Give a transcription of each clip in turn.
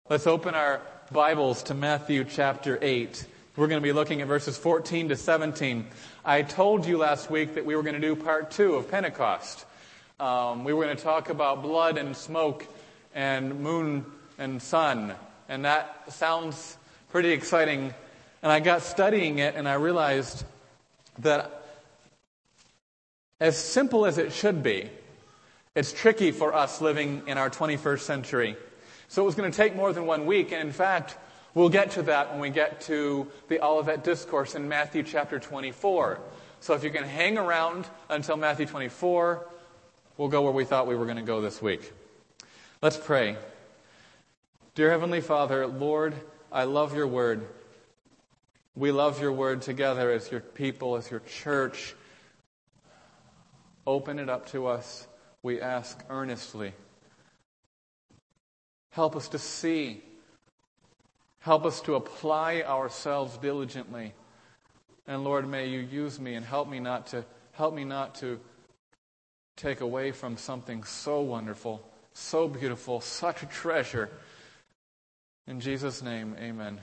Let's open our Bibles to Matthew chapter 8. We're going to be looking at verses 14 to 17. I told you last week that we were going to do part 2 of Pentecost. We were going to talk about blood and smoke and moon and sun. And that sounds pretty exciting. And I got studying it and I realized that as simple as it should be, it's tricky for us living in our 21st century. So it was going to take more than 1 week, and in fact, we'll get to that when we get to the Olivet Discourse in Matthew chapter 24. So if you can hang around until Matthew 24, we'll go where we thought we were going to go this week. Let's pray. Dear Heavenly Father, Lord, I love your word. We love your word together as your people, as your church. Open it up to us, we ask earnestly. Help us to see. Help us to apply ourselves diligently. And Lord, may you use me and help me not to take away from something so wonderful, so beautiful, such a treasure. In Jesus' name, amen.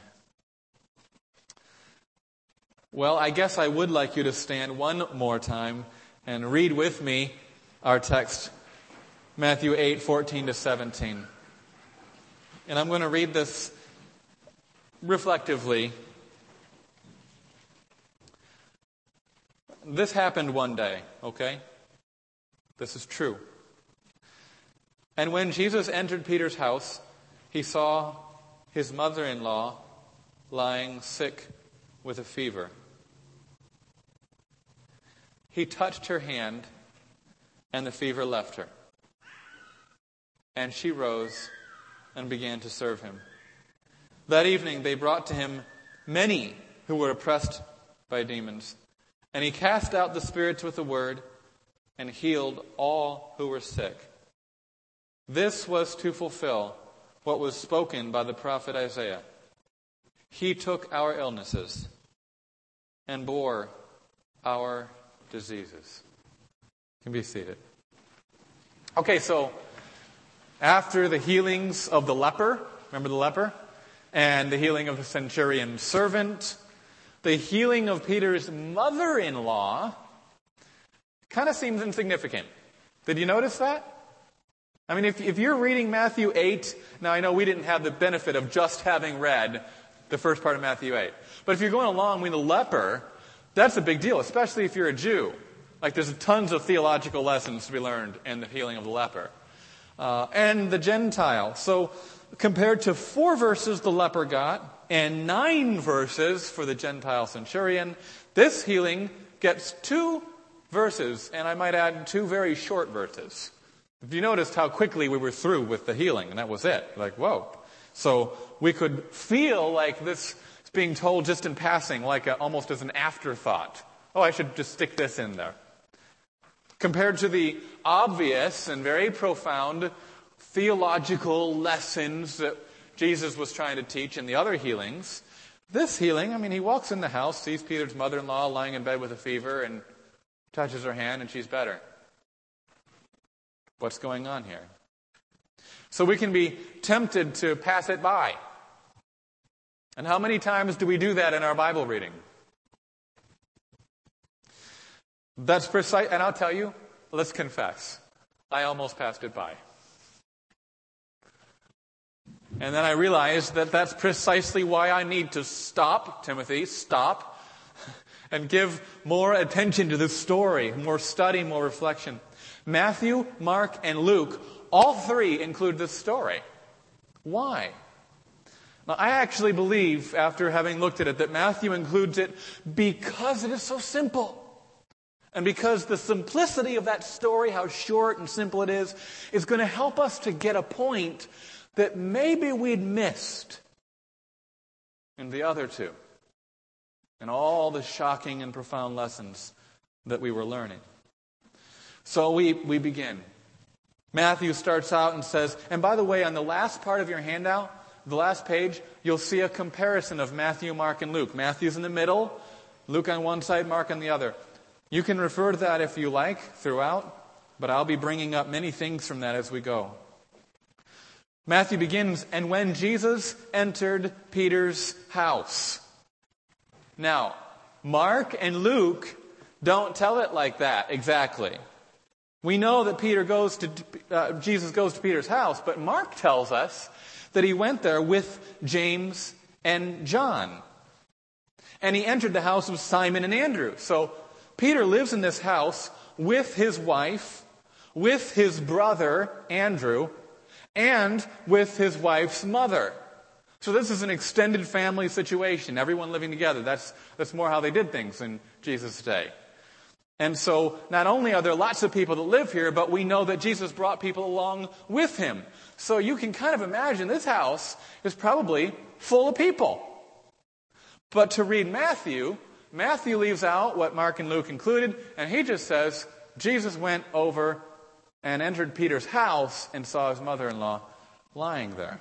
Well, I guess I would like you to stand one more time and read with me our text, Matthew 8, 14 to 17. And I'm going to read this reflectively. This happened one day, okay? This is true. And when Jesus entered Peter's house, he saw his mother-in-law lying sick with a fever. He touched her hand, and the fever left her. And she rose and began to serve him. That evening they brought to him many who were oppressed by demons. And he cast out the spirits with a word and healed all who were sick. This was to fulfill what was spoken by the prophet Isaiah. He took our illnesses and bore our diseases. You can be seated. Okay, so after the healings of the leper, remember the leper? And the healing of the centurion's servant, the healing of Peter's mother-in-law kind of seems insignificant. Did you notice that? I mean, if you're reading Matthew 8, now I know we didn't have the benefit of just having read the first part of Matthew 8. But if you're going along with the leper, that's a big deal, especially if you're a Jew. Like there's tons of theological lessons to be learned in the healing of the leper. And the Gentile. So compared to 4 verses the leper got and 9 verses for the Gentile centurion, this healing gets 2 verses, and I might add 2 very short verses. If you noticed how quickly we were through with the healing, and that was it. Like, whoa. So we could feel like this is being told just in passing, like almost as an afterthought. Oh, I should just stick this in there. Compared to the obvious and very profound theological lessons that Jesus was trying to teach in the other healings, this healing, I mean, he walks in the house, sees Peter's mother-in-law lying in bed with a fever, and touches her hand, and she's better. What's going on here? So we can be tempted to pass it by. And how many times do we do that in our Bible reading? That's precise, and I'll tell you, let's confess, I almost passed it by. And then I realized that that's precisely why I need to stop, Timothy, stop, and give more attention to this story, more study, more reflection. Matthew, Mark, and Luke, all 3 include this story. Why? Now, I actually believe, after having looked at it, that Matthew includes it because it is so simple. And because the simplicity of that story, how short and simple it is going to help us to get a point that maybe we'd missed in the other 2. And all the shocking and profound lessons that we were learning. So we begin. Matthew starts out and says, and by the way, on the last part of your handout, the last page, you'll see a comparison of Matthew, Mark, and Luke. Matthew's in the middle, Luke on one side, Mark on the other. You can refer to that if you like throughout, but I'll be bringing up many things from that as we go. Matthew begins, and when Jesus entered Peter's house. Now, Mark and Luke don't tell it like that exactly. We know that Jesus goes to Peter's house, but Mark tells us that he went there with James and John. And he entered the house of Simon and Andrew. So Peter lives in this house with his wife, with his brother Andrew, and with his wife's mother. So this is an extended family situation, everyone living together. That's more how they did things in Jesus' day. And so not only are there lots of people that live here, but we know that Jesus brought people along with him. So you can kind of imagine this house is probably full of people. But to read Matthew leaves out what Mark and Luke included, and he just says, Jesus went over and entered Peter's house and saw his mother-in-law lying there.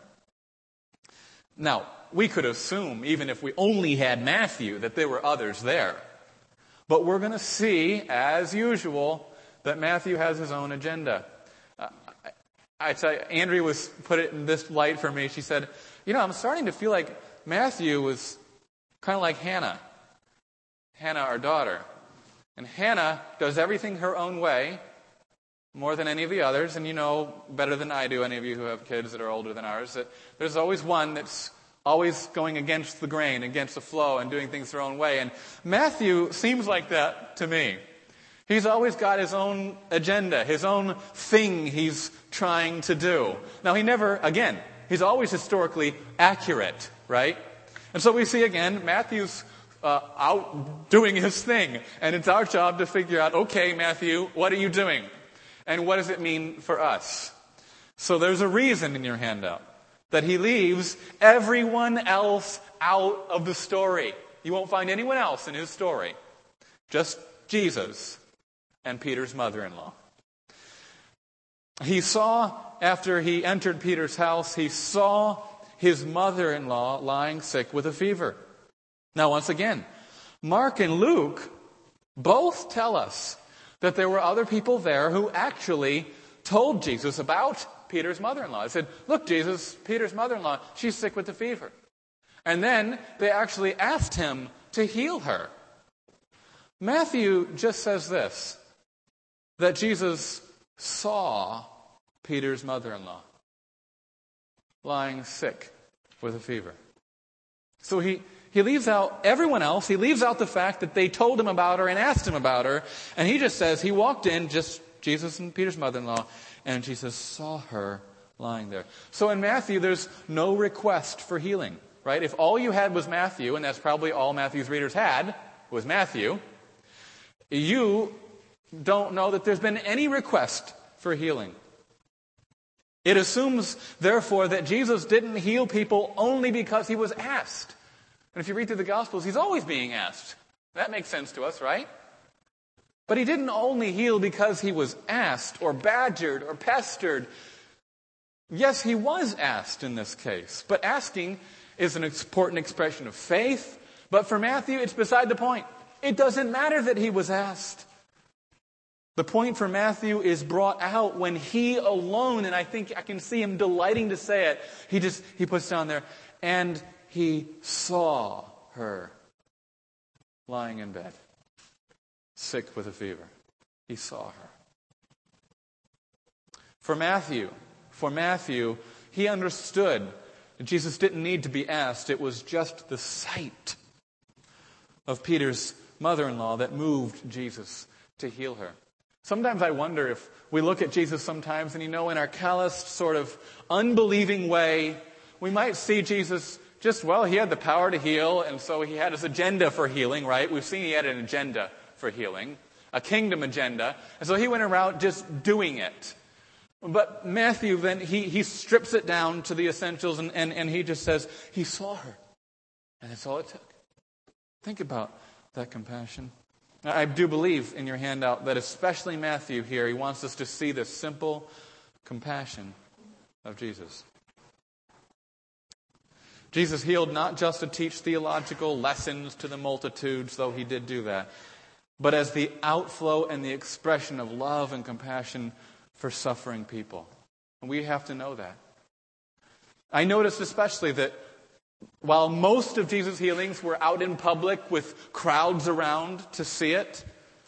Now, we could assume, even if we only had Matthew, that there were others there. But we're going to see, as usual, that Matthew has his own agenda. I tell you, Andrea put it in this light for me. She said, I'm starting to feel like Matthew was kind of like Hannah, our daughter. And Hannah does everything her own way, more than any of the others. And you know better than I do, any of you who have kids that are older than ours, that there's always one that's always going against the grain, against the flow, and doing things their own way. And Matthew seems like that to me. He's always got his own agenda, his own thing he's trying to do. Now, he's always historically accurate, right? And so we see again, Matthew's out doing his thing. And it's our job to figure out, okay, Matthew, what are you doing? And what does it mean for us? So there's a reason in your handout that he leaves everyone else out of the story. You won't find anyone else in his story. Just Jesus and Peter's mother-in-law. He saw, after he entered Peter's house, he saw his mother-in-law lying sick with a fever. Now, once again, Mark and Luke both tell us that there were other people there who actually told Jesus about Peter's mother-in-law. They said, look, Jesus, Peter's mother-in-law, she's sick with the fever. And then they actually asked him to heal her. Matthew just says this, that Jesus saw Peter's mother-in-law lying sick with a fever. So he leaves out everyone else. He leaves out the fact that they told him about her and asked him about her. And he just says he walked in, just Jesus and Peter's mother-in-law, and Jesus saw her lying there. So in Matthew, there's no request for healing, right? If all you had was Matthew, and that's probably all Matthew's readers had, was Matthew, you don't know that there's been any request for healing. It assumes, therefore, that Jesus didn't heal people only because he was asked. And if you read through the Gospels, he's always being asked. That makes sense to us, right? But he didn't only heal because he was asked or badgered or pestered. Yes, he was asked in this case. But asking is an important expression of faith. But for Matthew, it's beside the point. It doesn't matter that he was asked. The point for Matthew is brought out when he alone, and I think I can see him delighting to say it, he puts down there, and he saw her lying in bed, sick with a fever. He saw her. For Matthew, he understood that Jesus didn't need to be asked. It was just the sight of Peter's mother-in-law that moved Jesus to heal her. Sometimes I wonder if we look at Jesus sometimes and, in our calloused sort of unbelieving way, we might see Jesus he had the power to heal, and so he had his agenda for healing, right? We've seen he had an agenda for healing, a kingdom agenda, and so he went around just doing it. But Matthew, then, he strips it down to the essentials, and he just says, he saw her, and that's all it took. Think about that compassion. I do believe in your handout that especially Matthew here, he wants us to see the simple compassion of Jesus. Jesus healed not just to teach theological lessons to the multitudes, though he did do that, but as the outflow and the expression of love and compassion for suffering people. And we have to know that. I noticed especially that while most of Jesus' healings were out in public with crowds around to see it,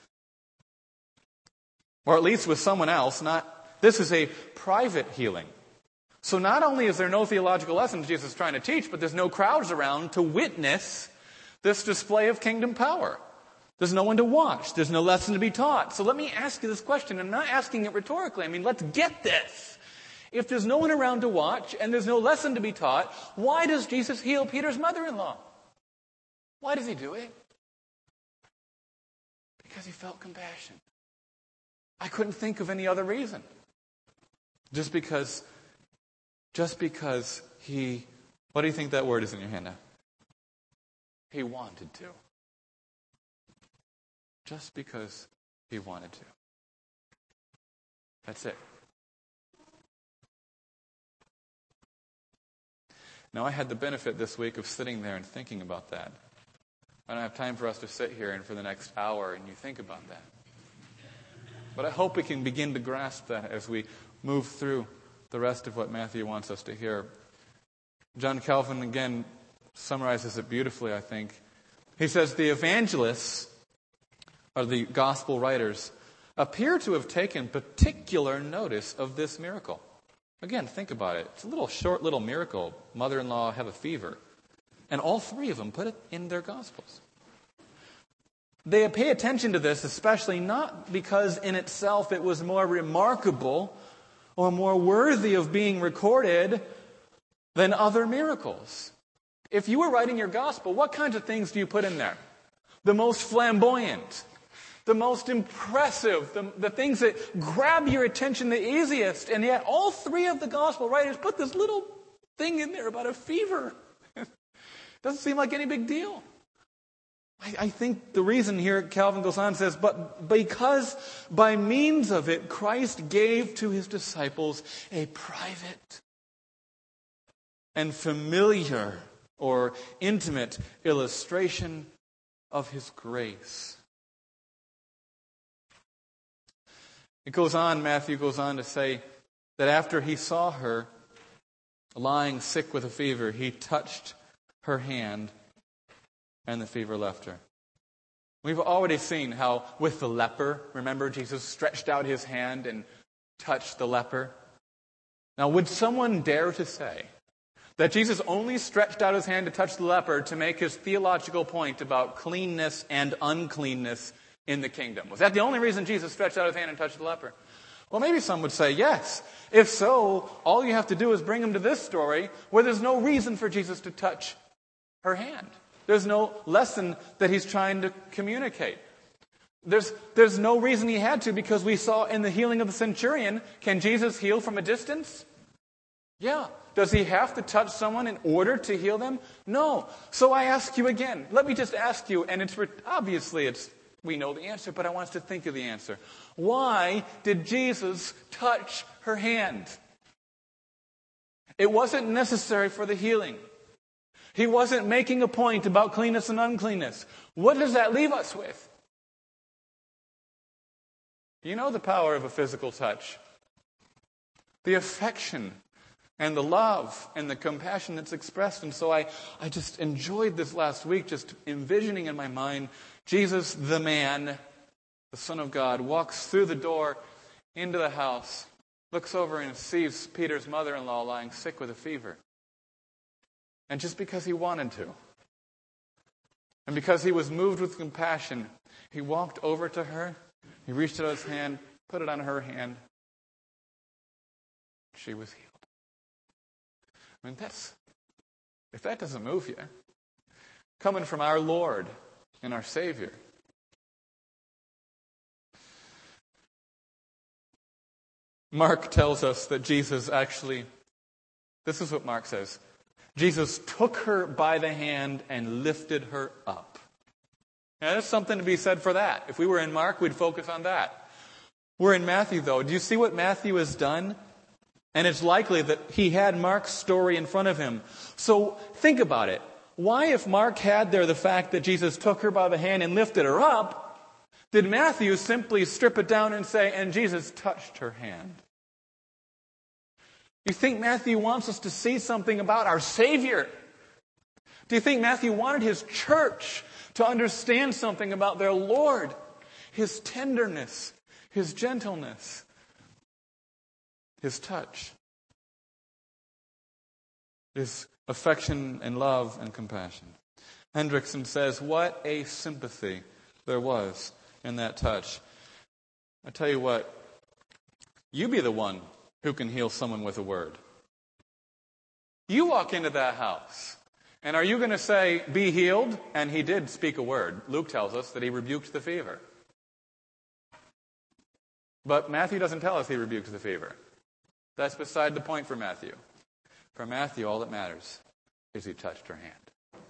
or at least with someone else, this is a private healing. So not only is there no theological lessons Jesus is trying to teach, but there's no crowds around to witness this display of kingdom power. There's no one to watch. There's no lesson to be taught. So let me ask you this question. I'm not asking it rhetorically. I mean, let's get this. If there's no one around to watch and there's no lesson to be taught, why does Jesus heal Peter's mother-in-law? Why does he do it? Because he felt compassion. I couldn't think of any other reason. Just because he, what do you think that word is in your hand now? He wanted to. Just because he wanted to. That's it. Now, I had the benefit this week of sitting there and thinking about that. I don't have time for us to sit here and for the next hour and you think about that. But I hope we can begin to grasp that as we move through the rest of what Matthew wants us to hear. John Calvin, again, summarizes it beautifully, I think. He says, the evangelists, or the gospel writers, appear to have taken particular notice of this miracle. Again, think about it. It's a short little miracle. Mother-in-law have a fever. And all three of them put it in their gospels. They pay attention to this, especially not because in itself it was more remarkable or more worthy of being recorded than other miracles. If you were writing your gospel, what kinds of things do you put in there? The most flamboyant, the most impressive, the things that grab your attention the easiest. And yet all three of the gospel writers put this little thing in there about a fever. Doesn't seem like any big deal. I think the reason here, Calvin goes on and says, but because by means of it, Christ gave to his disciples a private and familiar or intimate illustration of his grace. Matthew goes on to say that after he saw her lying sick with a fever, he touched her hand and the fever left her. We've already seen how with the leper, remember Jesus stretched out his hand and touched the leper. Now, would someone dare to say that Jesus only stretched out his hand to touch the leper to make his theological point about cleanness and uncleanness in the kingdom? Was that the only reason Jesus stretched out his hand and touched the leper? Well, maybe some would say yes. If so, all you have to do is bring them to this story where there's no reason for Jesus to touch her hand. There's no lesson that he's trying to communicate. There's no reason he had to, because we saw in the healing of the centurion, can Jesus heal from a distance? Yeah. Does he have to touch someone in order to heal them? No. So I ask you again. Let me just ask you, and we know the answer, but I want us to think of the answer. Why did Jesus touch her hand? It wasn't necessary for the healing. He wasn't making a point about cleanness and uncleanness. What does that leave us with? You know the power of a physical touch. The affection and the love and the compassion that's expressed. And so I just enjoyed this last week, just envisioning in my mind Jesus, the man, the Son of God, walks through the door into the house, looks over and sees Peter's mother-in-law lying sick with a fever. And just because he wanted to, and because he was moved with compassion, he walked over to her, he reached out his hand, put it on her hand. She was healed. I mean, if that doesn't move you, coming from our Lord and our Savior. Mark tells us that Jesus actually, this is what Mark says, Jesus took her by the hand and lifted her up. Now, there's something to be said for that. If we were in Mark, we'd focus on that. We're in Matthew, though. Do you see what Matthew has done? And it's likely that he had Mark's story in front of him. So think about it. Why, if Mark had there the fact that Jesus took her by the hand and lifted her up, did Matthew simply strip it down and say, and Jesus touched her hand? You think Matthew wants us to see something about our Savior? Do you think Matthew wanted his church to understand something about their Lord? His tenderness, his gentleness, his touch, his affection and love and compassion. Hendrickson says, what a sympathy there was in that touch. I tell you what, you be the one who can heal someone with a word. You walk into that house, and are you going to say, be healed? And he did speak a word. Luke tells us that he rebuked the fever. But Matthew doesn't tell us he rebuked the fever. That's beside the point for Matthew. For Matthew, all that matters is he touched her hand.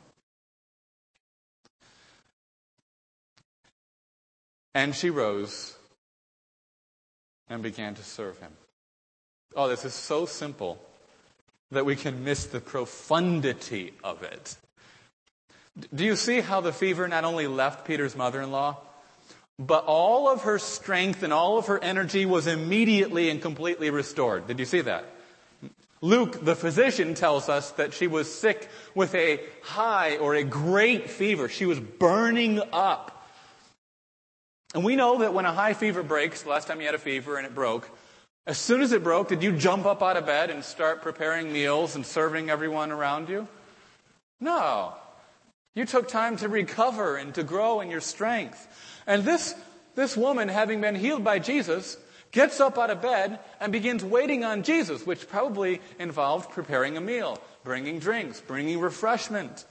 And she rose and began to serve him. Oh, this is so simple that we can miss the profundity of it. Do you see how the fever not only left Peter's mother-in-law, but all of her strength and all of her energy was immediately and completely restored? Did you see that? Luke, the physician, tells us that she was sick with a high or a great fever. She was burning up. And we know that when a high fever breaks, the last time you had a fever and it broke, as soon as it broke, did you jump up out of bed and start preparing meals and serving everyone around you? No. You took time to recover and to grow in your strength. And this woman, having been healed by Jesus, gets up out of bed and begins waiting on Jesus, which probably involved preparing a meal, bringing drinks, bringing refreshment.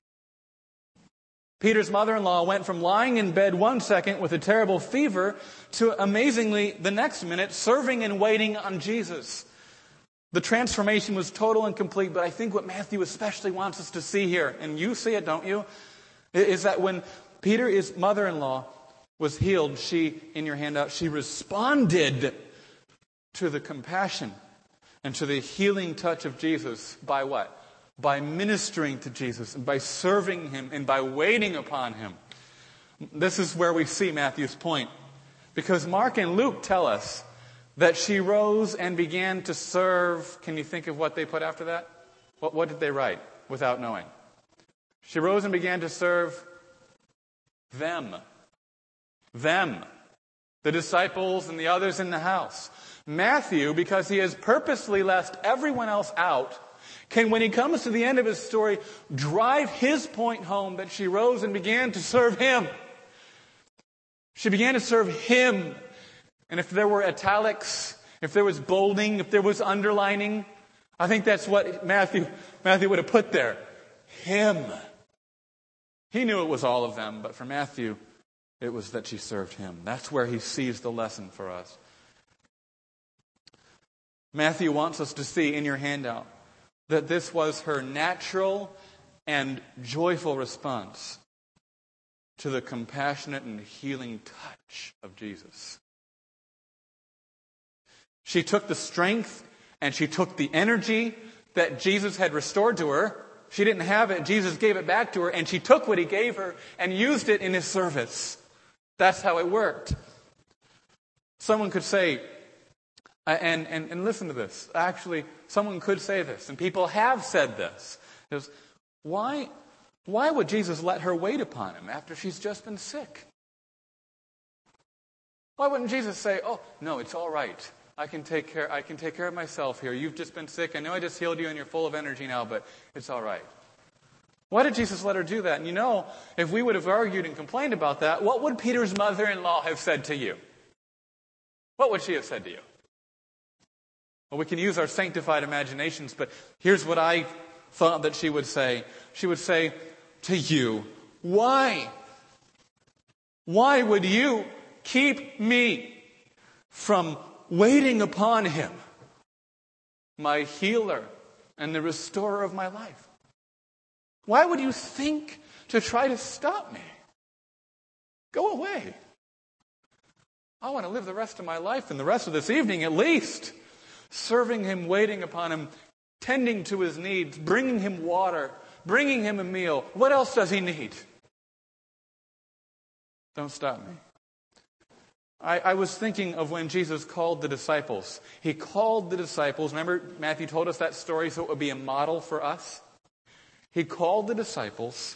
Peter's mother-in-law went from lying in bed one second with a terrible fever to, amazingly, the next minute, serving and waiting on Jesus. The transformation was total and complete, but I think what Matthew especially wants us to see here, and you see it, don't you, is that when Peter's mother-in-law was healed, she, in your handout, she responded to the compassion and to the healing touch of Jesus by what? By ministering to Jesus and by serving him and by waiting upon him. This is where we see Matthew's point. Because Mark and Luke tell us that she rose and began to serve. Can you think of what they put after that? What did they write without knowing? She rose and began to serve them. Them. The disciples and the others in the house. Matthew, because he has purposely left everyone else out, can, when he comes to the end of his story, drive his point home that she rose and began to serve him. She began to serve him. And if there were italics, if there was bolding, if there was underlining, I think that's what Matthew would have put there. Him. He knew it was all of them, but for Matthew, it was that she served him. That's where he sees the lesson for us. Matthew wants us to see in your handout that this was her natural and joyful response to the compassionate and healing touch of Jesus. She took the strength and she took the energy that Jesus had restored to her. She didn't have it. Jesus gave it back to her, and she took what he gave her and used it in his service. That's how it worked. Someone could say, and listen to this. Actually, someone could say this, and people have said this. Is, why would Jesus let her wait upon him after she's just been sick? Why wouldn't Jesus say, oh, no, it's all right. I can take care of myself here. You've just been sick. I know I just healed you and you're full of energy now, but it's all right. Why did Jesus let her do that? And you know, if we would have argued and complained about that, what would Peter's mother-in-law have said to you? What would she have said to you? Well, we can use our sanctified imaginations, but here's what I thought that she would say. She would say to you, why? Why would you keep me from waiting upon him, my healer and the restorer of my life? Why would you think to try to stop me? Go away. I want to live the rest of my life and the rest of this evening at least serving him, waiting upon him, tending to his needs, bringing him water, bringing him a meal. What else does he need? Don't stop me. I was thinking of when Jesus called the disciples. He called the disciples. Remember, Matthew told us that story so it would be a model for us. He called the disciples,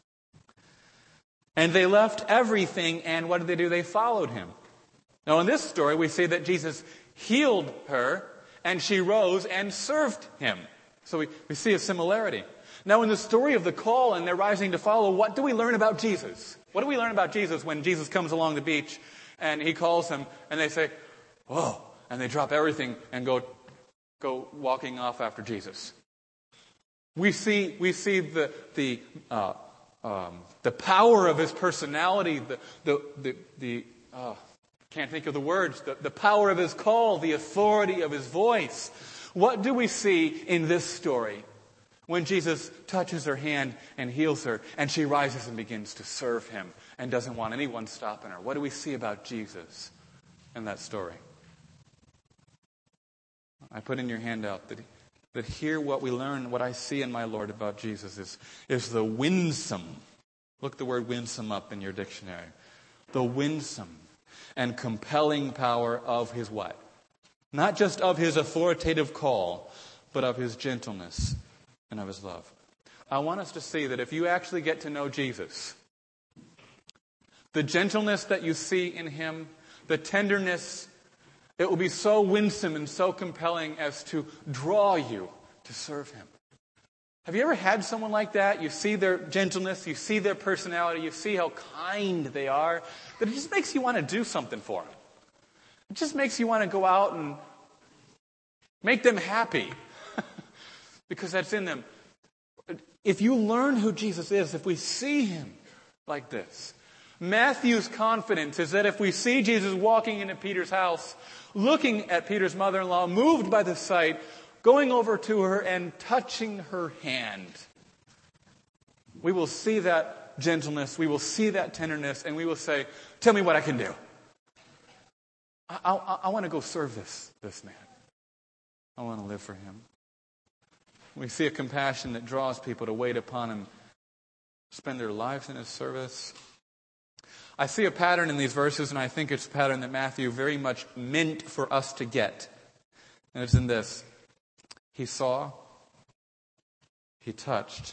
and they left everything, and what did they do? They followed him. Now, in this story, we see that Jesus healed her, and she rose and served him. So we see a similarity. Now, in the story of the call and their rising to follow, what do we learn about Jesus? What do we learn about Jesus when Jesus comes along the beach and he calls them and they say, "Whoa," and they drop everything and go walking off after Jesus? We see the power of his personality, can't think of the words, the power of his call, the authority of his voice. What do we see in this story when Jesus touches her hand and heals her and she rises and begins to serve him and doesn't want anyone stopping her? What do we see about Jesus in that story? I put in your handout that here what we learn, what I see in my Lord about Jesus is the winsome. Look the word winsome up in your dictionary. The winsome and compelling power of his what? Not just of his authoritative call, but of his gentleness and of his love. I want us to see that if you actually get to know Jesus, the gentleness that you see in him, the tenderness, it will be so winsome and so compelling as to draw you to serve him. Have you ever had someone like that? You see their gentleness, you see their personality, you see how kind they are, that it just makes you want to do something for them. It just makes you want to go out and make them happy because that's in them. If you learn who Jesus is, if we see him like this, Matthew's confidence is that if we see Jesus walking into Peter's house, looking at Peter's mother-in-law, moved by the sight, going over to her and touching her hand, we will see that gentleness, we will see that tenderness, and we will say, "Tell me what I can do. I want to go serve this man. I want to live for him." We see a compassion that draws people to wait upon him, spend their lives in his service. I see a pattern in these verses, and I think it's a pattern that Matthew very much meant for us to get. And it's in this. He saw, he touched,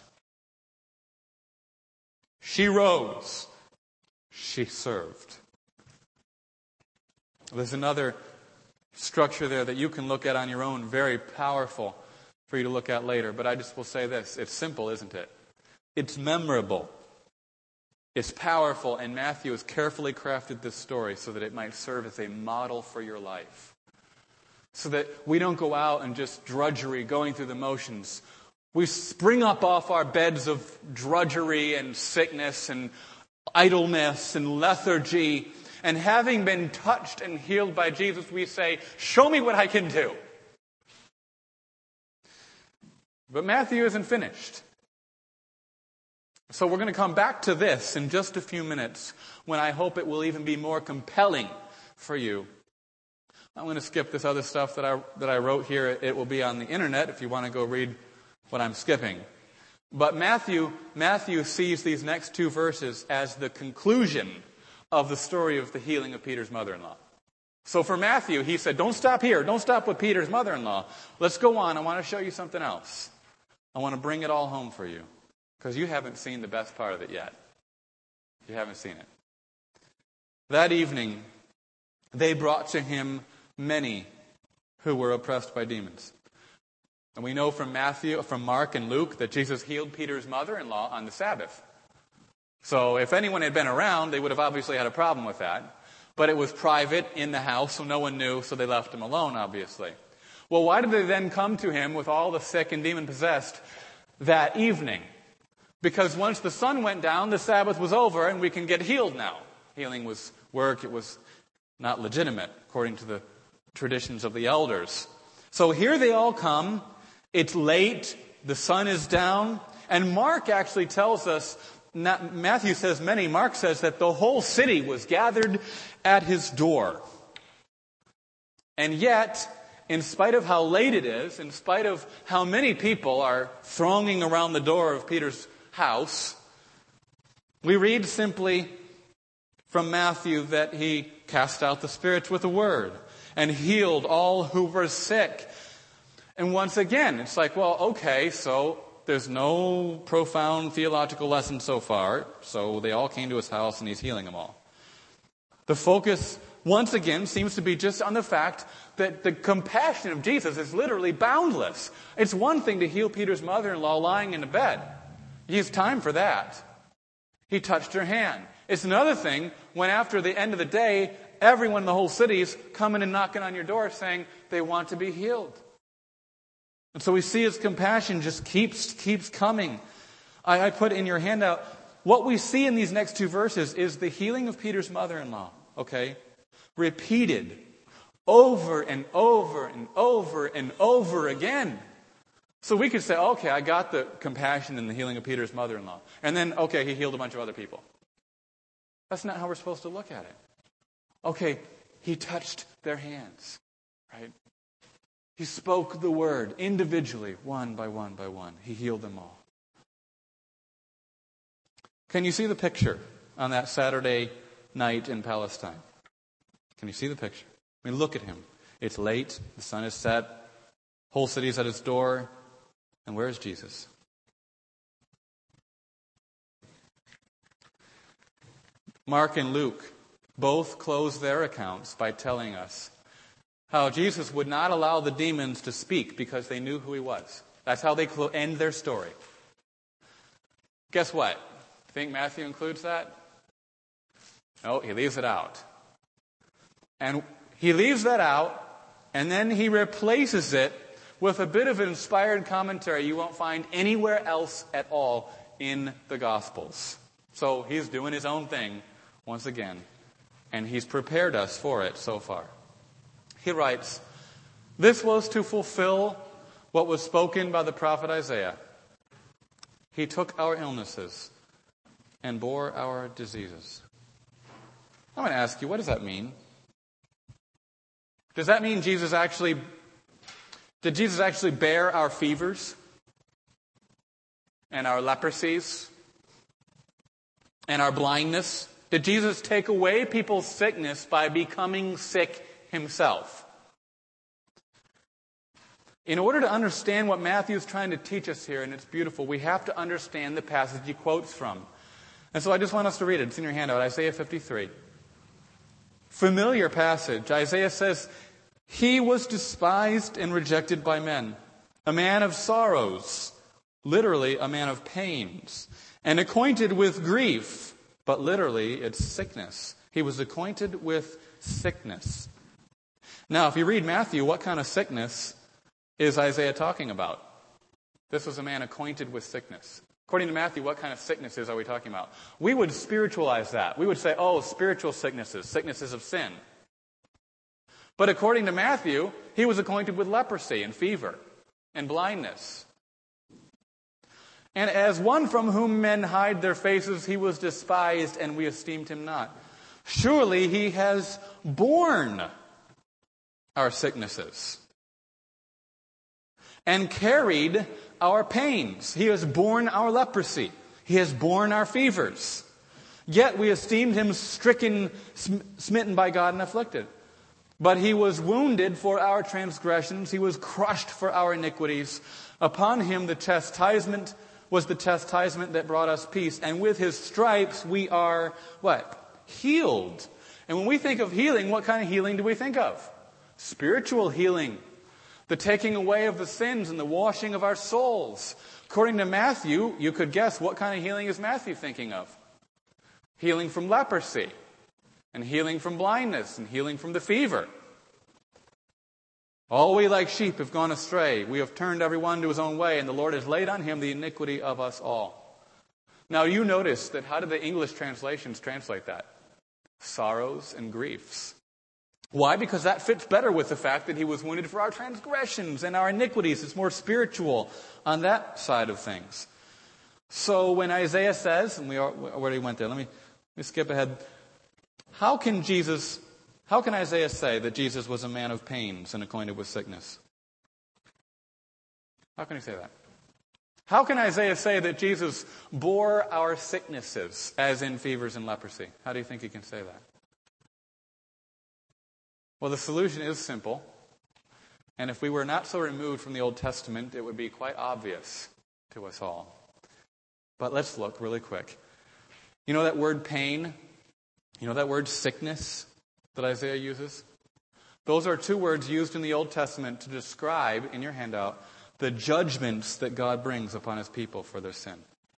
she rose, she served. There's another structure there that you can look at on your own, very powerful for you to look at later. But I just will say this. It's simple, isn't it? It's memorable. It's powerful. And Matthew has carefully crafted this story so that it might serve as a model for your life. So that we don't go out and just drudgery, going through the motions. We spring up off our beds of drudgery and sickness and idleness and lethargy. And having been touched and healed by Jesus, we say, "Show me what I can do." But Matthew isn't finished. So we're going to come back to this in just a few minutes, when I hope it will even be more compelling for you. I'm going to skip this other stuff that I wrote here. It will be on the internet if you want to go read what I'm skipping. But Matthew sees these next two verses as the conclusion of the story of the healing of Peter's mother-in-law. So for Matthew, he said, don't stop here. Don't stop with Peter's mother-in-law. Let's go on. I want to show you something else. I want to bring it all home for you, because you haven't seen the best part of it yet. You haven't seen it. That evening, they brought to him many who were oppressed by demons. And we know from Mark and Luke that Jesus healed Peter's mother-in-law on the Sabbath. So if anyone had been around, they would have obviously had a problem with that. But it was private in the house, so no one knew, so they left him alone, obviously. Well, why did they then come to him with all the sick and demon-possessed that evening? Because once the sun went down, the Sabbath was over, and we can get healed now. Healing was work. It was not legitimate, according to the traditions of the elders. So here they all come. It's late. The sun is down. And Mark actually tells us, Matthew says many, Mark says that the whole city was gathered at his door. And yet, in spite of how late it is, in spite of how many people are thronging around the door of Peter's house, we read simply from Matthew that he cast out the spirits with a word and healed all who were sick. And once again, it's like, well, okay, so there's no profound theological lesson so far. So they all came to his house and he's healing them all. The focus, once again, seems to be just on the fact that the compassion of Jesus is literally boundless. It's one thing to heal Peter's mother-in-law lying in a bed. He has time for that. He touched her hand. It's another thing when after the end of the day, everyone in the whole city is coming and knocking on your door saying they want to be healed. And so we see his compassion just keeps coming. I put in your handout, what we see in these next two verses is the healing of Peter's mother-in-law, okay? Repeated over and over and over and over again. So we could say, okay, I got the compassion and the healing of Peter's mother-in-law. And then, okay, he healed a bunch of other people. That's not how we're supposed to look at it. Okay, he touched their hands, right? He spoke the word individually, one by one by one. He healed them all. Can you see the picture on that Saturday night in Palestine? Can you see the picture? I mean, look at him. It's late. The sun is set. Whole city's at his door. And where is Jesus? Mark and Luke both close their accounts by telling us how Jesus would not allow the demons to speak because they knew who he was. That's how they end their story. Guess what? Think Matthew includes that? No, he leaves it out. And he leaves that out, and then he replaces it with a bit of an inspired commentary you won't find anywhere else at all in the Gospels. So he's doing his own thing once again, and he's prepared us for it so far. He writes, "This was to fulfill what was spoken by the prophet Isaiah. He took our illnesses and bore our diseases." I'm going to ask you, what does that mean? Does that mean did Jesus actually bear our fevers and our leprosies and our blindness? Did Jesus take away people's sickness by becoming sick himself? In order to understand what Matthew is trying to teach us here, and it's beautiful, we have to understand the passage he quotes from. And so I just want us to read it. It's in your handout, Isaiah 53. Familiar passage. Isaiah says, "He was despised and rejected by men, a man of sorrows," literally a man of pains, "and acquainted with grief," but literally it's sickness. He was acquainted with sickness. Now, if you read Matthew, what kind of sickness is Isaiah talking about? This was a man acquainted with sickness. According to Matthew, what kind of sicknesses are we talking about? We would spiritualize that. We would say, oh, spiritual sicknesses, sicknesses of sin. But according to Matthew, he was acquainted with leprosy and fever and blindness. "And as one from whom men hide their faces, he was despised, and we esteemed him not. Surely he has borne our sicknesses and carried our pains." He has borne our leprosy. He has borne our fevers. "Yet we esteemed him stricken, smitten by God, and afflicted. But he was wounded for our transgressions. He was crushed for our iniquities. Upon him the chastisement was the chastisement that brought us peace. And with his stripes we are," what? Healed. And when we think of healing, what kind of healing do we think of? Spiritual healing. The taking away of the sins and the washing of our souls. According to Matthew, you could guess what kind of healing is Matthew thinking of? Healing from leprosy, and healing from blindness, and healing from the fever. "All we like sheep have gone astray. We have turned everyone to his own way, and the Lord has laid on him the iniquity of us all." Now you notice that how do the English translations translate that? Sorrows and griefs. Why? Because that fits better with the fact that he was wounded for our transgressions and our iniquities. It's more spiritual on that side of things. So when Isaiah says, and we already went there, let me skip ahead. How can Isaiah say that Jesus was a man of pains and acquainted with sickness? How can he say that? How can Isaiah say that Jesus bore our sicknesses, as in fevers and leprosy? How do you think he can say that? Well, the solution is simple. And if we were not so removed from the Old Testament, it would be quite obvious to us all. But let's look really quick. You know that word pain? You know that word sickness that Isaiah uses? Those are two words used in the Old Testament to describe, in your handout, the judgments that God brings upon his people for their sin.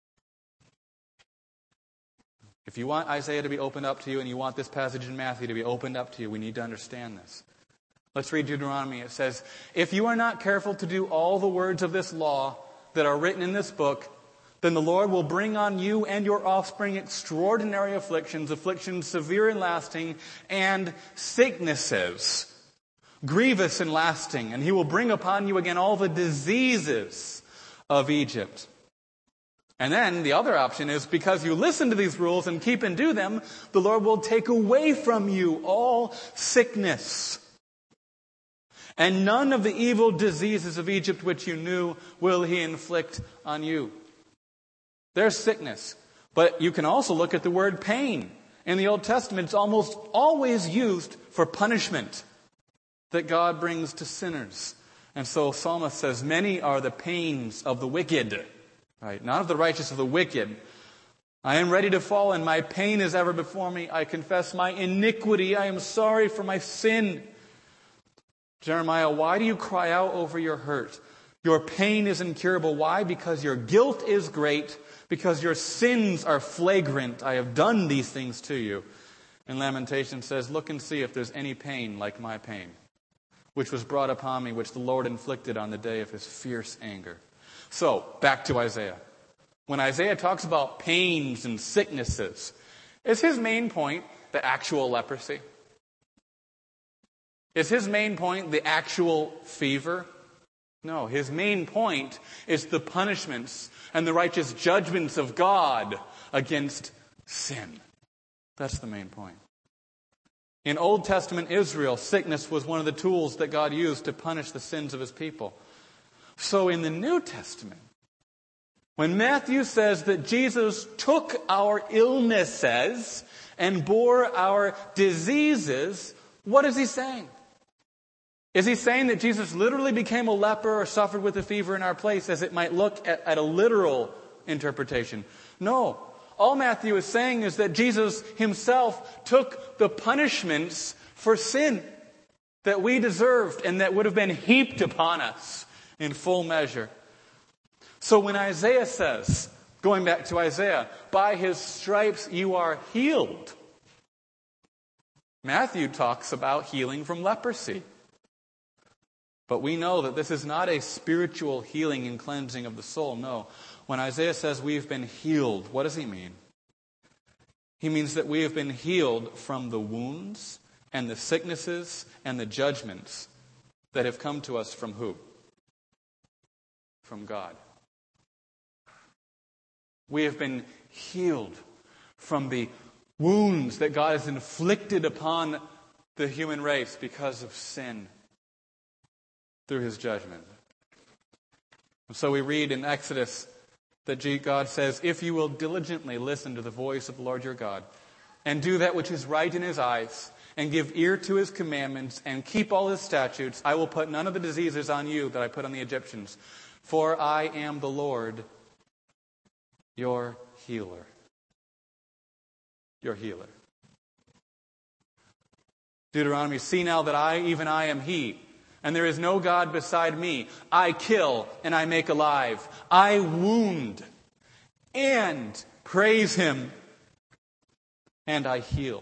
If you want Isaiah to be opened up to you and you want this passage in Matthew to be opened up to you, we need to understand this. Let's read Deuteronomy. It says, "If you are not careful to do all the words of this law that are written in this book, then the Lord will bring on you and your offspring extraordinary afflictions severe and lasting, and sicknesses, grievous and lasting. And he will bring upon you again all the diseases of Egypt." And then the other option is, because you listen to these rules and keep and do them, the Lord will take away from you all sickness. And none of the evil diseases of Egypt which you knew will he inflict on you. There's sickness. But you can also look at the word pain. In the Old Testament, it's almost always used for punishment that God brings to sinners. And so Psalmist says, "Many are the pains of the wicked." Right? Not of the righteous, of the wicked. "I am ready to fall, and my pain is ever before me. I confess my iniquity. I am sorry for my sin." Jeremiah, "Why do you cry out over your hurt? Your pain is incurable." Why? "Because your guilt is great, because your sins are flagrant. I have done these things to you." And Lamentation says, "Look and see if there's any pain like my pain, which was brought upon me, which the Lord inflicted on the day of his fierce anger." So, back to Isaiah. When Isaiah talks about pains and sicknesses, is his main point the actual leprosy? Is his main point the actual fever? No, his main point is the punishments and the righteous judgments of God against sin. That's the main point. In Old Testament Israel, sickness was one of the tools that God used to punish the sins of his people. So in the New Testament, when Matthew says that Jesus took our illnesses and bore our diseases, what is he saying? Is he saying that Jesus literally became a leper or suffered with a fever in our place, as it might look at a literal interpretation? No. All Matthew is saying is that Jesus himself took the punishments for sin that we deserved and that would have been heaped upon us in full measure. So when Isaiah says, going back to Isaiah, "By his stripes you are healed," Matthew talks about healing from leprosy. But we know that this is not a spiritual healing and cleansing of the soul. No. When Isaiah says we've been healed, what does he mean? He means that we have been healed from the wounds and the sicknesses and the judgments that have come to us from who? From God. We have been healed from the wounds that God has inflicted upon the human race because of sin through his judgment. So we read in Exodus that God says, "If you will diligently listen to the voice of the Lord your God, and do that which is right in his eyes, and give ear to his commandments, and keep all his statutes, I will put none of the diseases on you that I put on the Egyptians. For I am the Lord, your healer." Your healer. Deuteronomy, "See now that I, even I, am he, and there is no God beside me. I kill and I make alive. I wound and praise him, and I heal."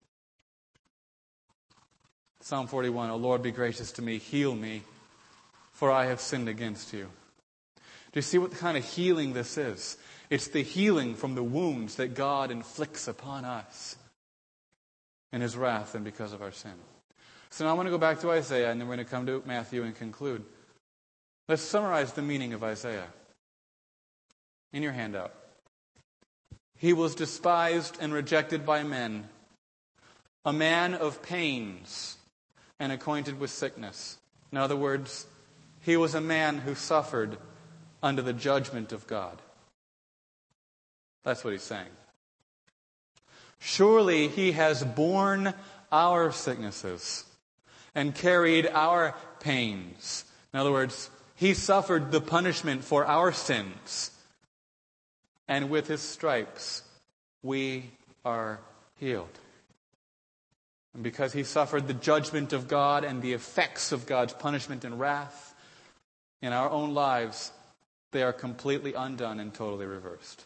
Psalm 41, "O Lord, be gracious to me, heal me, for I have sinned against you." Do you see what kind of healing this is? It's the healing from the wounds that God inflicts upon us in his wrath and because of our sin. So now I want to go back to Isaiah, and then we're going to come to Matthew and conclude. Let's summarize the meaning of Isaiah in your handout. He was despised and rejected by men, a man of pains and acquainted with sickness. In other words, he was a man who suffered under the judgment of God. That's what he's saying. Surely he has borne our sicknesses and carried our pains. In other words, he suffered the punishment for our sins. And with his stripes, we are healed. And because he suffered the judgment of God and the effects of God's punishment and wrath in our own lives, they are completely undone and totally reversed.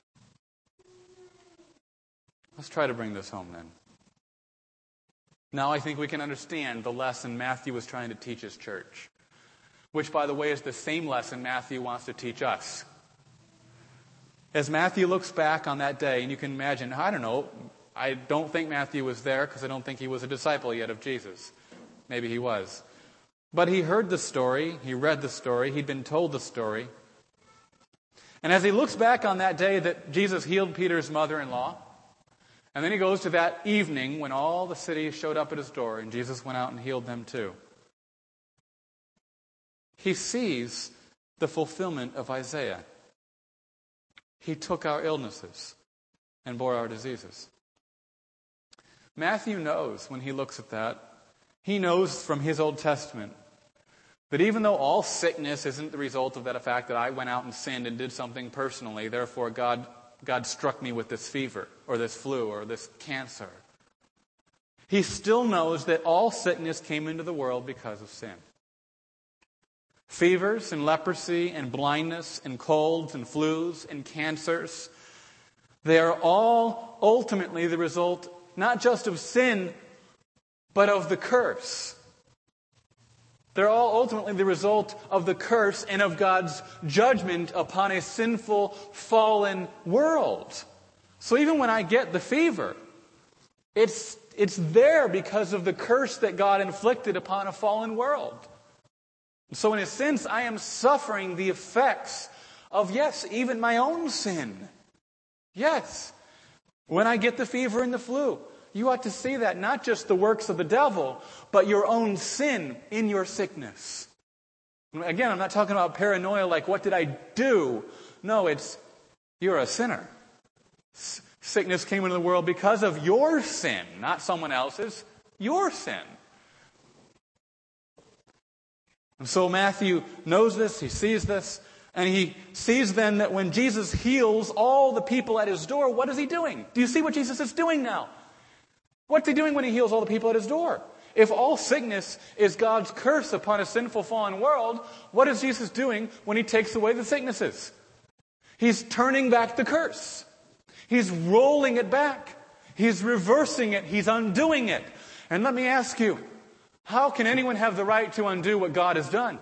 Let's try to bring this home then. Now I think we can understand the lesson Matthew was trying to teach his church, which, by the way, is the same lesson Matthew wants to teach us. As Matthew looks back on that day, and you can imagine, I don't think Matthew was there because I don't think he was a disciple yet of Jesus. Maybe he was. But he heard the story, he read the story, he'd been told the story. And as he looks back on that day that Jesus healed Peter's mother-in-law, and then he goes to that evening when all the city showed up at his door and Jesus went out and healed them too. He sees the fulfillment of Isaiah. He took our illnesses and bore our diseases. Matthew knows when he looks at that, he knows from his Old Testament that even though all sickness isn't the result of that fact that I went out and sinned and did something personally, therefore God struck me with this fever or this flu or this cancer, he still knows that all sickness came into the world because of sin. Fevers and leprosy and blindness and colds and flus and cancers, they are all ultimately the result not just of sin, but of the curse. They're all ultimately the result of the curse and of God's judgment upon a sinful, fallen world. So even when I get the fever, it's there because of the curse that God inflicted upon a fallen world. So in a sense, I am suffering the effects of, yes, even my own sin. Yes. When I get the fever and the flu, you ought to see that not just the works of the devil, but your own sin in your sickness. Again, I'm not talking about paranoia like, what did I do? No, it's, you're a sinner. Sickness came into the world because of your sin, not someone else's, your sin. And so Matthew knows this, he sees this, and he sees then that when Jesus heals all the people at his door, what is he doing? Do you see what Jesus is doing now? What's he doing when he heals all the people at his door? If all sickness is God's curse upon a sinful, fallen world, what is Jesus doing when he takes away the sicknesses? He's turning back the curse. He's rolling it back. He's reversing it. He's undoing it. And let me ask you, how can anyone have the right to undo what God has done?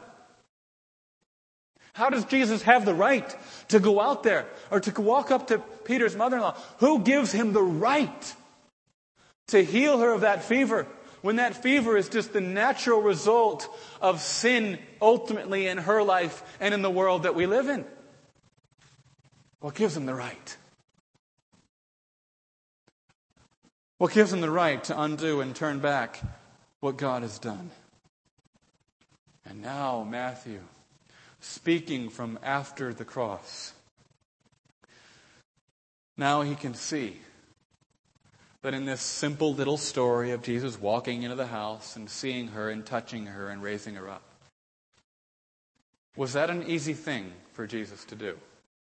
How does Jesus have the right to go out there or to walk up to Peter's mother-in-law? Who gives him the right to heal her of that fever when that fever is just the natural result of sin ultimately in her life and in the world that we live in? What gives him the right? What gives him the right to undo and turn back what God has done? And now Matthew, speaking from after the cross, now he can see that in this simple little story of Jesus walking into the house and seeing her and touching her and raising her up, was that an easy thing for Jesus to do?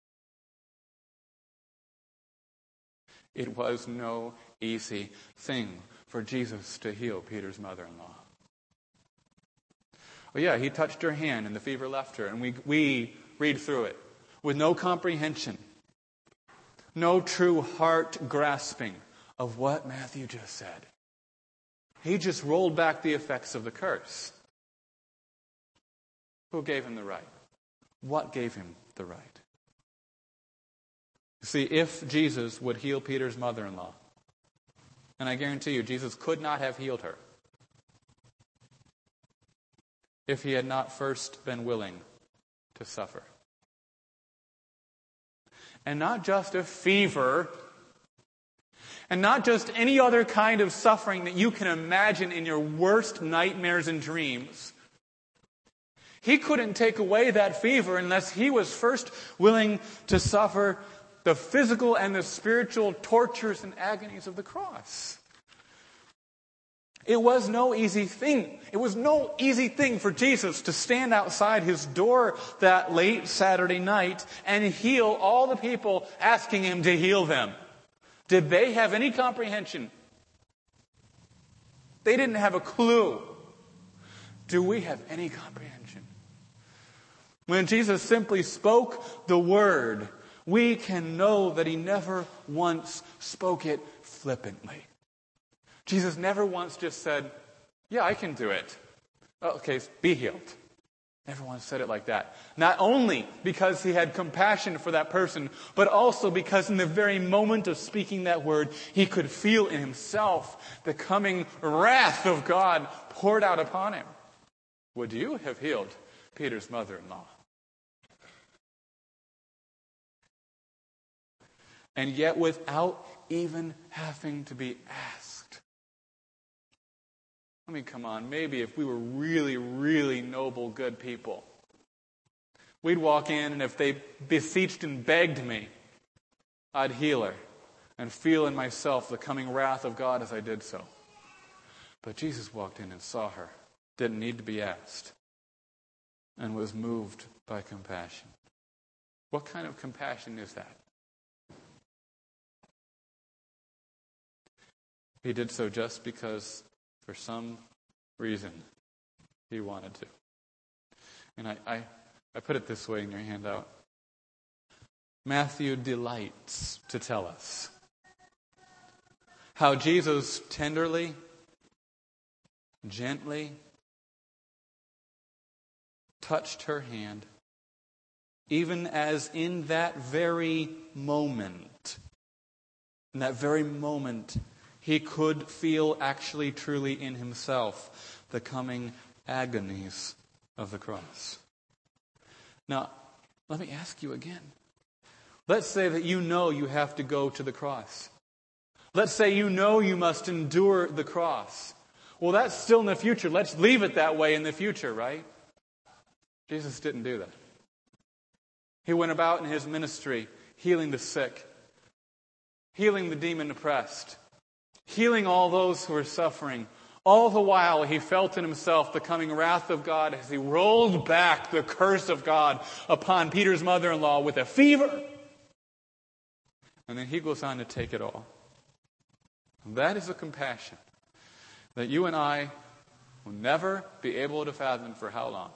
It was no easy thing for Jesus to heal Peter's mother-in-law. Oh yeah, he touched her hand and the fever left her, and we read through it with no comprehension, no true heart grasping of what Matthew just said. He just rolled back the effects of the curse. Who gave him the right? What gave him the right? You see, if Jesus would heal Peter's mother-in-law, and I guarantee you, Jesus could not have healed her if he had not first been willing to suffer. And not just a fever, and not just any other kind of suffering that you can imagine in your worst nightmares and dreams. He couldn't take away that fever unless he was first willing to suffer the physical and the spiritual tortures and agonies of the cross. It was no easy thing. It was no easy thing for Jesus to stand outside his door that late Saturday night and heal all the people asking him to heal them. Did they have any comprehension? They didn't have a clue. Do we have any comprehension? When Jesus simply spoke the word, we can know that he never once spoke it flippantly. Jesus never once just said, yeah, I can do it. Oh, okay, be healed. Never once said it like that. Not only because he had compassion for that person, but also because in the very moment of speaking that word, he could feel in himself the coming wrath of God poured out upon him. Would you have healed Peter's mother-in-law? And yet without even having to be asked. I mean, come on, maybe if we were really, really noble, good people, we'd walk in and if they beseeched and begged me, I'd heal her and feel in myself the coming wrath of God as I did so. But Jesus walked in and saw her, didn't need to be asked, and was moved by compassion. What kind of compassion is that? He did so just because, for some reason, he wanted to. And I put it this way in your handout. Matthew delights to tell us how Jesus tenderly, gently touched her hand, even as in that very moment, he could feel actually, truly in himself the coming agonies of the cross. Now, let me ask you again. Let's say that you know you have to go to the cross. Let's say you know you must endure the cross. Well, that's still in the future. Let's leave it that way in the future, right? Jesus didn't do that. He went about in his ministry healing the sick, healing the demon-oppressed, healing all those who are suffering. All the while, he felt in himself the coming wrath of God as he rolled back the curse of God upon Peter's mother-in-law with a fever. And then he goes on to take it all. And that is a compassion that you and I will never be able to fathom for how long.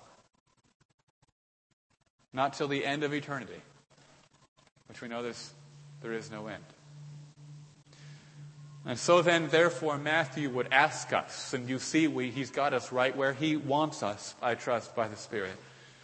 Not till the end of eternity, which we know there is no end. And so then, therefore, Matthew would ask us, and you see he's got us right where he wants us, I trust, by the Spirit.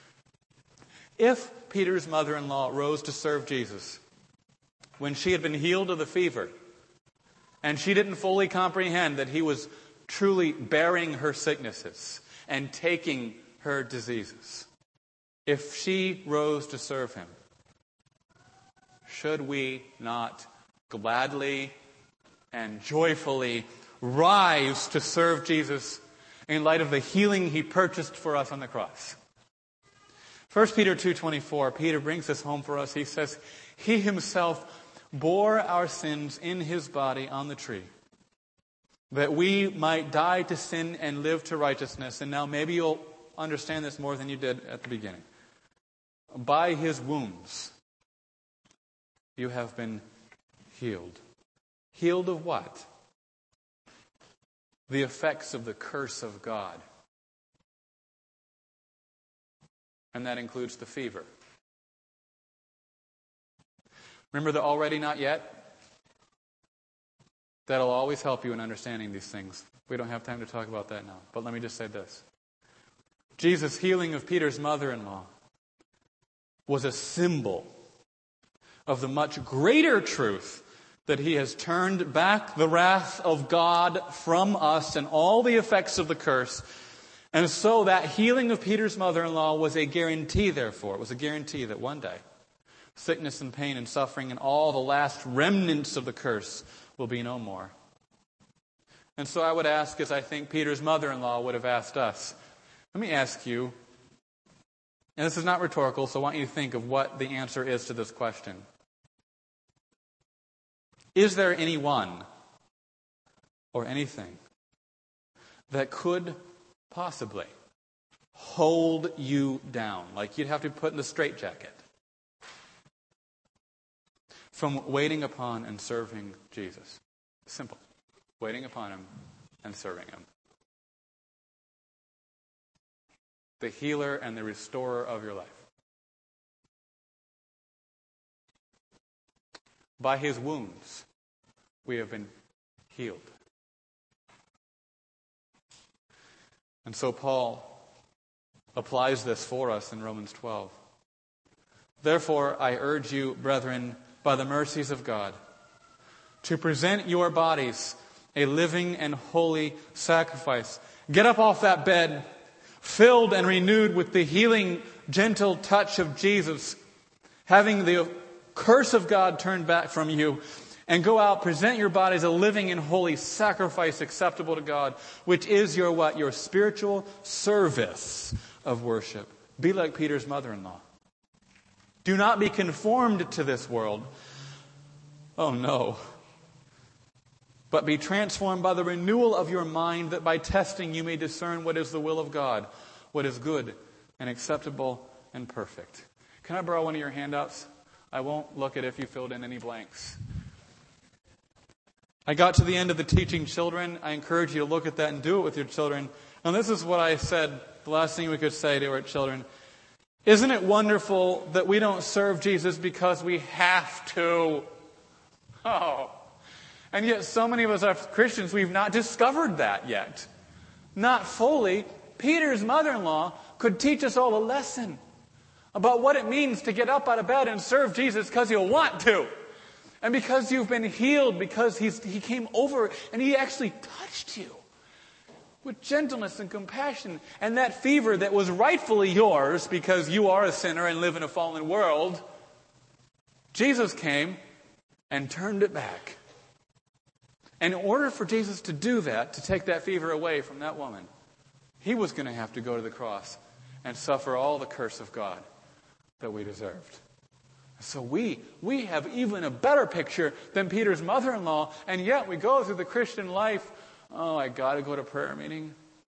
If Peter's mother-in-law rose to serve Jesus when she had been healed of the fever, and she didn't fully comprehend that he was truly bearing her sicknesses and taking her diseases, if she rose to serve him, should we not gladly and joyfully rise to serve Jesus in light of the healing he purchased for us on the cross? 1 Peter 2:24, Peter brings this home for us. He says, he himself bore our sins in his body on the tree, that we might die to sin and live to righteousness. And now maybe you'll understand this more than you did at the beginning. By his wounds, you have been healed. Healed of what? The effects of the curse of God. And that includes the fever. Remember the already not yet? That'll always help you in understanding these things. We don't have time to talk about that now. But let me just say this. Jesus' healing of Peter's mother-in-law was a symbol of the much greater truth that he has turned back the wrath of God from us and all the effects of the curse. And so that healing of Peter's mother-in-law was a guarantee, therefore. It was a guarantee that one day sickness and pain and suffering and all the last remnants of the curse will be no more. And so I would ask, as I think Peter's mother-in-law would have asked us, let me ask you, and this is not rhetorical, so I want you to think of what the answer is to this question. Is there anyone or anything that could possibly hold you down, like you'd have to be put in the straitjacket, from waiting upon and serving Jesus. Simple. Waiting upon him and serving him. The healer and the restorer of your life. By his wounds, we have been healed. And so Paul applies this for us in Romans 12. Therefore, I urge you, brethren, by the mercies of God, to present your bodies a living and holy sacrifice. Get up off that bed, filled and renewed with the healing, gentle touch of Jesus, having the curse of God turned back from you, and go out, present your bodies a living and holy sacrifice acceptable to God, which is your what? Your spiritual service of worship. Be like Peter's mother-in-law. Do not be conformed to this world. Oh no. But be transformed by the renewal of your mind, that by testing you may discern what is the will of God, what is good and acceptable and perfect. Can I borrow one of your handouts? I won't look at if you filled in any blanks. I got to the end of the teaching children. I encourage you to look at that and do it with your children. And this is what I said, the last thing we could say to our children. Isn't it wonderful that we don't serve Jesus because we have to? Oh. And yet so many of us are Christians, we've not discovered that yet. Not fully. Peter's mother-in-law could teach us all a lesson about what it means to get up out of bed and serve Jesus because you want to. And because you've been healed, because he came over and he actually touched you with gentleness and compassion. And that fever that was rightfully yours because you are a sinner and live in a fallen world, Jesus came and turned it back. And in order for Jesus to do that, to take that fever away from that woman, he was going to have to go to the cross and suffer all the curse of God that we deserved. So we have even a better picture than Peter's mother-in-law, and yet we go through the Christian life, oh, I got to go to prayer meeting.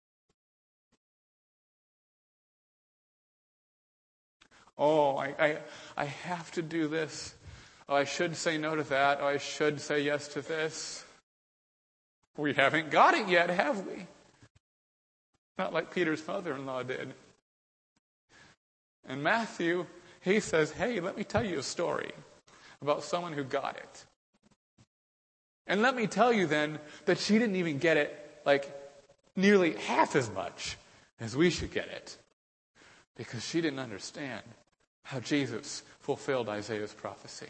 Oh, I have to do this. Oh, I should say no to that. Oh, I should say yes to this. We haven't got it yet, have we? Not like Peter's mother-in-law did. And Matthew, he says, hey, let me tell you a story about someone who got it. And let me tell you then that she didn't even get it like nearly half as much as we should get it. Because she didn't understand how Jesus fulfilled Isaiah's prophecy.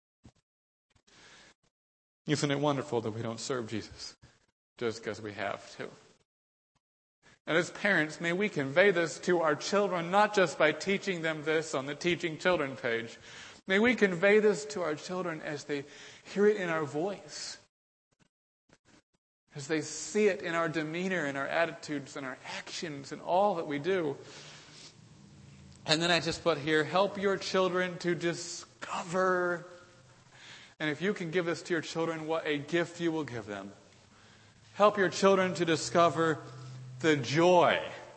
Isn't it wonderful that we don't serve Jesus just because we have to? And as parents, may we convey this to our children, not just by teaching them this on the Teaching Children page. May we convey this to our children as they hear it in our voice, as they see it in our demeanor, in our attitudes, in our actions, in all that we do. And then I just put here, help your children to discover. And if you can give this to your children, what a gift you will give them. Help your children to discover the joy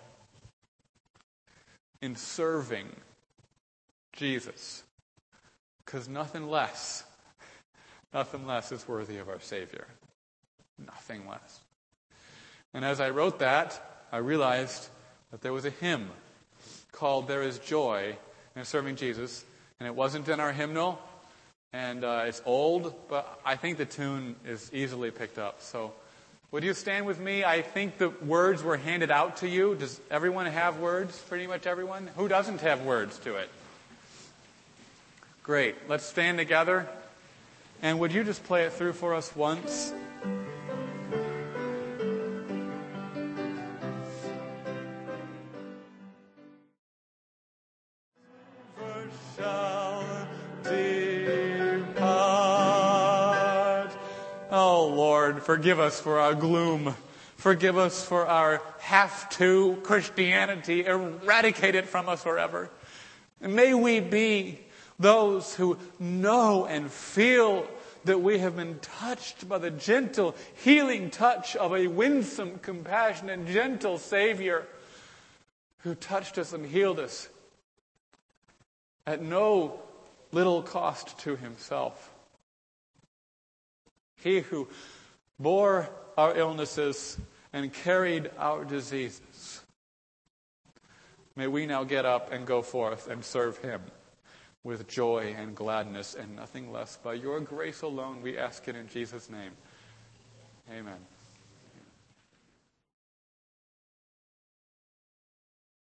in serving Jesus. Because nothing less is worthy of our Savior. Nothing less. And as I wrote that, I realized that there was a hymn called There Is Joy in Serving Jesus. And it wasn't in our hymnal. And it's old, but I think the tune is easily picked up. So would you stand with me? I think the words were handed out to you. Does everyone have words? Pretty much everyone? Who doesn't have words to it? Great. Let's stand together. And would you just play it through for us once? Forgive us for our gloom. Forgive us for our have-to Christianity. Eradicate it from us forever. And may we be those who know and feel that we have been touched by the gentle, healing touch of a winsome, compassionate, gentle Savior who touched us and healed us at no little cost to himself. He who bore our illnesses and carried our diseases. May we now get up and go forth and serve him with joy and gladness and nothing less. By your grace alone, we ask it in Jesus' name. Amen.